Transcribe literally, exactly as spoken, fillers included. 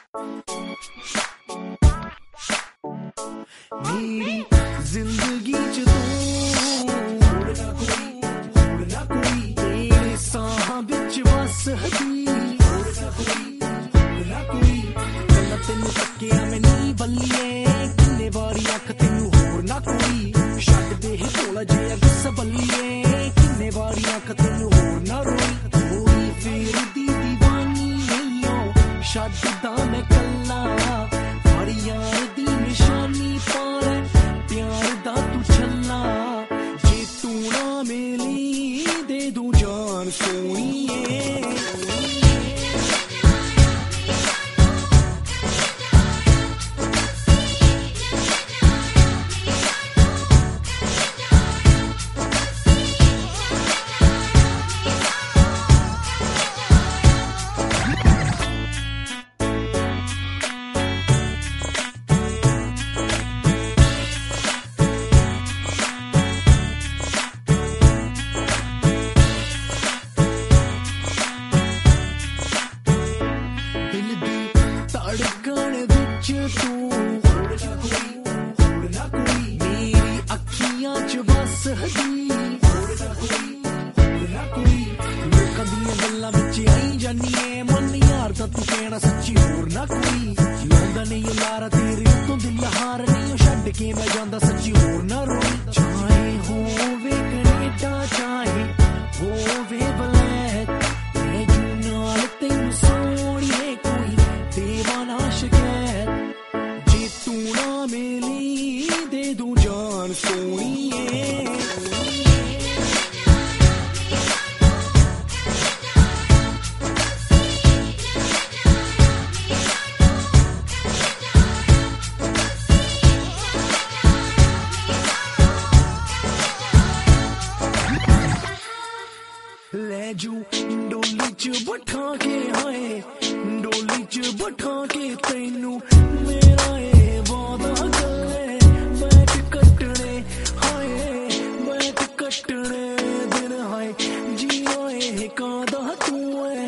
मेरी जिंदगी च तू होर ना कोई, होर ना कोई तेरे साहां विच वस हदी, होर ना कोई, होर ना कोई गल्ला तेनू तक्किया मैं नी बल्लिए किन्ने वारी अख तेनू होर ना कोई छड्ड दे भोला जिहा गुस्सा बल्लिए किन्ने वारी अख तेनू होर ना रोई होई फेर दी दीवानी नहीं ओ छड्डदा मैं कल्ला माड़ी यार दी निशानी पाले प्यार दा तू छल्ला जे तू ना मिली दे दूं जान सोनिए धड़कन विच तू होर ना कोई, होर ना कोई मेरी अखियां च बस हदी होर ना कोई, होर ना कोई लोकां दियां गल्लां विच आई जानी ऐ मन यार दा तू कहना सच्ची होर ना कोई जिंदा नहीं लारा तेरे उत्तों दिल हार नहीं छड्ड के मैं जांदा सच्ची होर ना रोई चाहे होवे कनेडा चाहे होवे ब्लैक मैं जू नाल तैनू सोहणिए कोई देवाना शिकायत जे तू ना मिली दे दूं जान सोनिए ले जू डोली च बठा के हाय डोली च बठा के तैनू मेरा ए वादा गले बैठ कट्टने हाय बैठ कट्टने दिन हाय जीना ए कादा तू है